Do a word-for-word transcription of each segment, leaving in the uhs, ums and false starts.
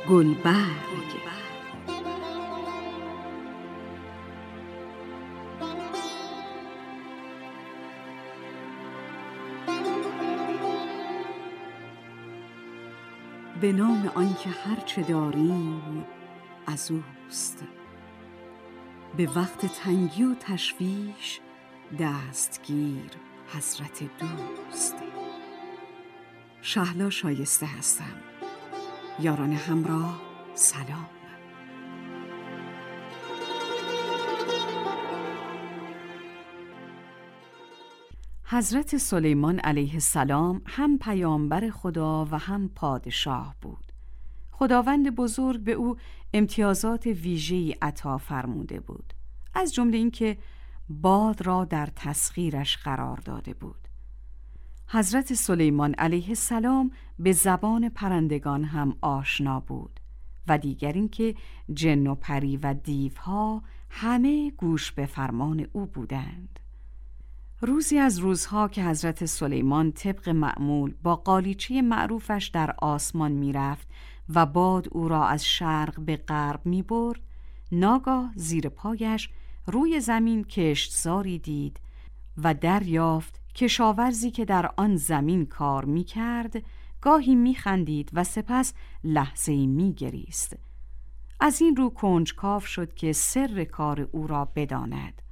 گلبرگ. به نام آنکه هرچه داریم از اوست، به وقت تنگی و تشویش دستگیر حضرت دوست. شهلا شایسته هستم. یاران همراه سلام. حضرت سلیمان علیه السلام هم پیامبر خدا و هم پادشاه بود. خداوند بزرگ به او امتیازات ویژه‌ای عطا فرموده بود، از جمله اینکه باد را در تسخیرش قرار داده بود. حضرت سلیمان علیه السلام به زبان پرندگان هم آشنا بود و دیگر اینکه جن و پری و دیوها همه گوش به فرمان او بودند. روزی از روزها که حضرت سلیمان طبق معمول با قالیچه معروفش در آسمان میرفت و باد او را از شرق به غرب میبرد، ناگاه زیر پایش روی زمین کشتزاری دید و دریافت کشاورزی که در آن زمین کار میکرد گاهی میخندید و سپس لحظه‌ای میگریست. از این رو کنجکاو شد که سر کار او را بداند.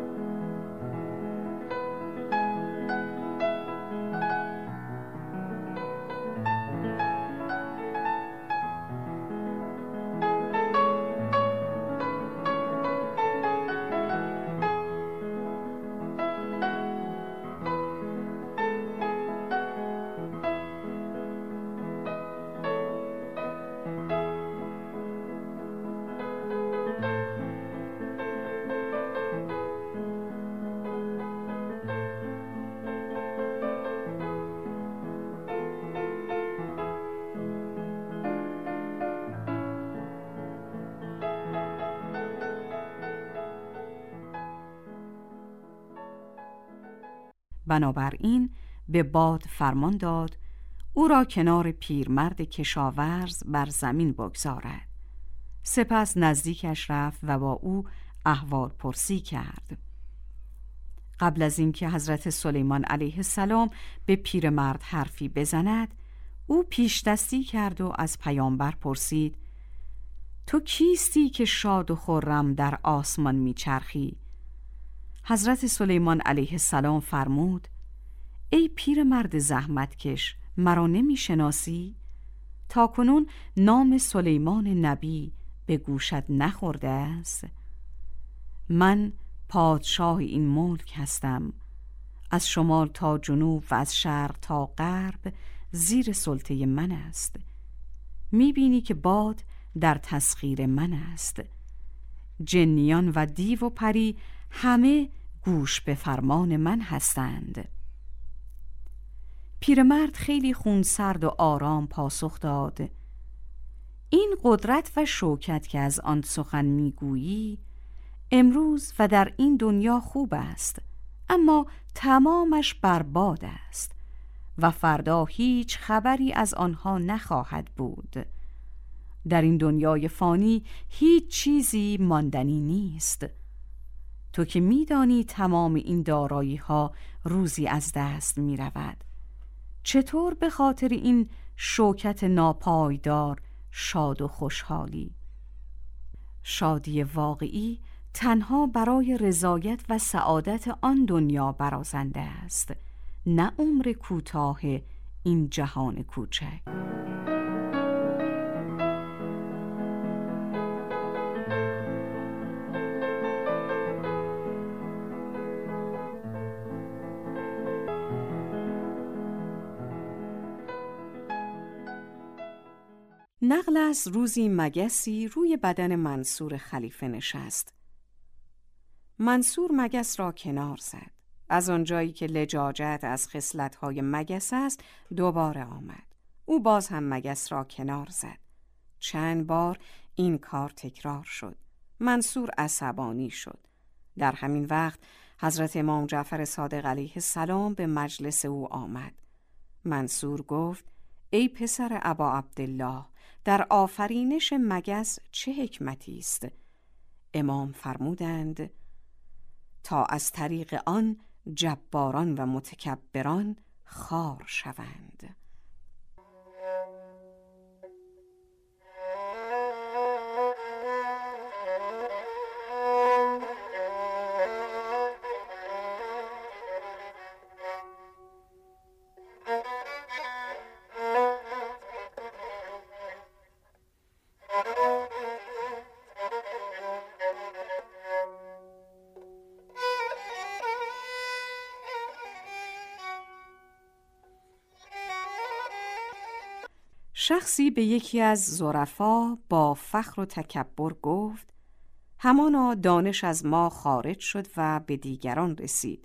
بنابراین به باد فرمان داد او را کنار پیرمرد کشاورز بر زمین بگذارد. سپس نزدیکش رفت و با او احوال پرسی کرد. قبل از اینکه حضرت سلیمان علیه السلام به پیرمرد حرفی بزند، او پیش دستی کرد و از پیامبر پرسید: تو کیستی که شاد و خرم در آسمان میچرخی؟ حضرت سلیمان علیه السلام فرمود: ای پیرمرد زحمتکش، مرا نمی شناسی؟ تا کنون نام سلیمان نبی به گوشت نخورده است؟ من پادشاه این ملک هستم. از شمال تا جنوب و از شرق تا غرب زیر سلطه من است. می بینی که باد در تسخیر من است. جنیان و دیو و پری همه گوش به فرمان من هستند. پیرمرد خیلی خونسرد و آرام پاسخ داد: این قدرت و شوکت که از آن سخن میگویی امروز و در این دنیا خوب است، اما تمامش برباد است و فردا هیچ خبری از آنها نخواهد بود. در این دنیای فانی هیچ چیزی ماندنی نیست. تو که میدانی تمام این دارایی ها روزی از دست می رود، چطور به خاطر این شوکت ناپایدار شاد و خوشحالی؟ شادی واقعی تنها برای رضایت و سعادت آن دنیا برازنده است، نه عمر کوتاه این جهان کوچک. نقل از روزی مگسی روی بدن منصور خلیفه نشست. منصور مگس را کنار زد. از آنجایی که لجاجت از خصلت‌های مگس است دوباره آمد. او باز هم مگس را کنار زد. چند بار این کار تکرار شد. منصور عصبانی شد. در همین وقت حضرت امام جعفر صادق علیه السلام به مجلس او آمد. منصور گفت: ای پسر ابا عبدالله، در آفرینش مگس چه حکمتی است؟ امام فرمودند تا از طریق آن جباران و متکبران خوار شوند. شخصی به یکی از ظرفا با فخر و تکبر گفت: همانا دانش از ما خارج شد و به دیگران رسید.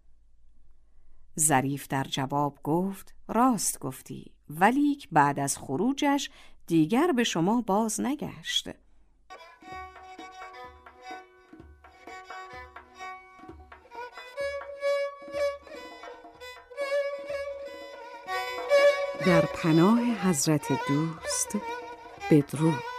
ظریف در جواب گفت: راست گفتی، ولیک بعد از خروجش دیگر به شما باز نگشت. در پناه حضرت دوست بدرود.